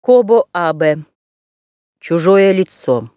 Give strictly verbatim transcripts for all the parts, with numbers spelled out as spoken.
Кобо Абе. Чужое лицо.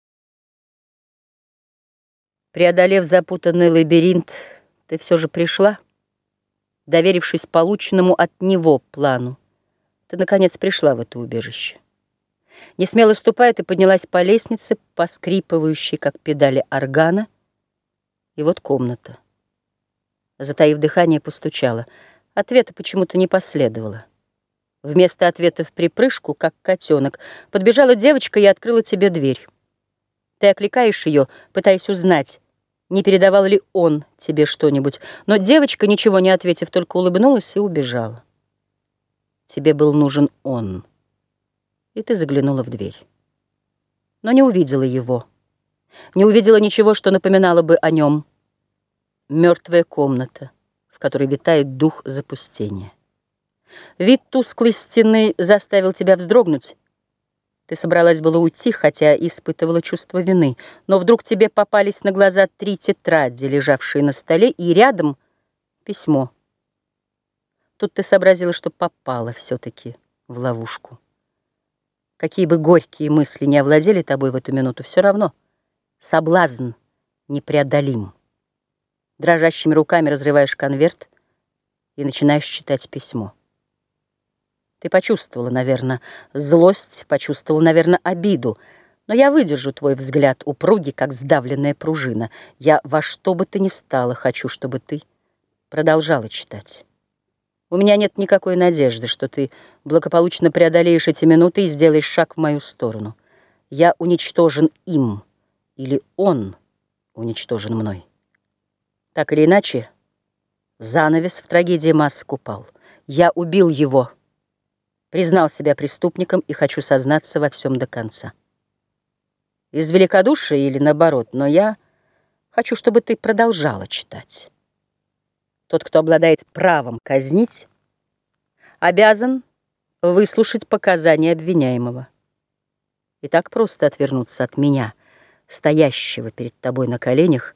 Преодолев запутанный лабиринт, ты все же пришла, доверившись полученному от него плану. Ты, наконец, пришла в это убежище. Несмело ступая, ты поднялась по лестнице, поскрипывающей, как педали органа, и вот комната. Затаив дыхание, постучала. Ответа почему-то не последовало. Вместо ответа в припрыжку, как котенок, подбежала девочка и открыла тебе дверь. Ты окликаешь ее, пытаясь узнать, не передавал ли он тебе что-нибудь, но девочка, ничего не ответив, только улыбнулась и убежала. Тебе был нужен он, и ты заглянула в дверь. Но не увидела его, не увидела ничего, что напоминало бы о нем. Мертвая комната, в которой витает дух запустения. Вид тусклой стены заставил тебя вздрогнуть. Ты собралась было уйти, хотя испытывала чувство вины, но вдруг тебе попались на глаза три тетради, лежавшие на столе, и рядом письмо. Тут ты сообразила, что попала все-таки в ловушку. Какие бы горькие мысли не овладели тобой в эту минуту, все равно соблазн непреодолим. Дрожащими руками разрываешь конверт и начинаешь читать письмо. Ты почувствовала, наверное, злость, почувствовала, наверное, обиду, но я выдержу твой взгляд упругий, как сдавленная пружина. Я во что бы ты ни стала хочу, чтобы ты продолжала читать. У меня нет никакой надежды, что ты благополучно преодолеешь эти минуты и сделаешь шаг в мою сторону. Я уничтожен им, или он уничтожен мной. Так или иначе, занавес в трагедии масок упал. Я убил его, признал себя преступником и хочу сознаться во всем до конца. Из великодушия или наоборот, но я хочу, чтобы ты продолжала читать. Тот, кто обладает правом казнить, обязан выслушать показания обвиняемого. И так просто отвернуться от меня, стоящего перед тобой на коленях,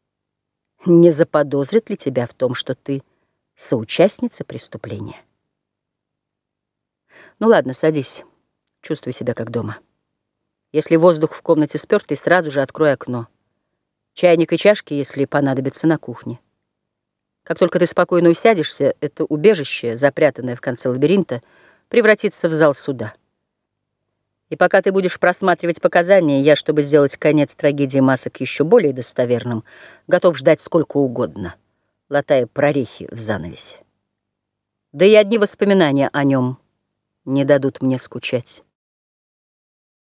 не заподозрит ли тебя в том, что ты соучастница преступления? Ну ладно, садись, чувствуй себя как дома. Если воздух в комнате спёртый, сразу же открой окно. Чайник и чашки, если понадобится, на кухне. Как только ты спокойно усядешься, это убежище, запрятанное в конце лабиринта, превратится в зал суда. И пока ты будешь просматривать показания, я, чтобы сделать конец трагедии масок еще более достоверным, готов ждать сколько угодно, латая прорехи в занавесе. Да и одни воспоминания о нем не дадут мне скучать.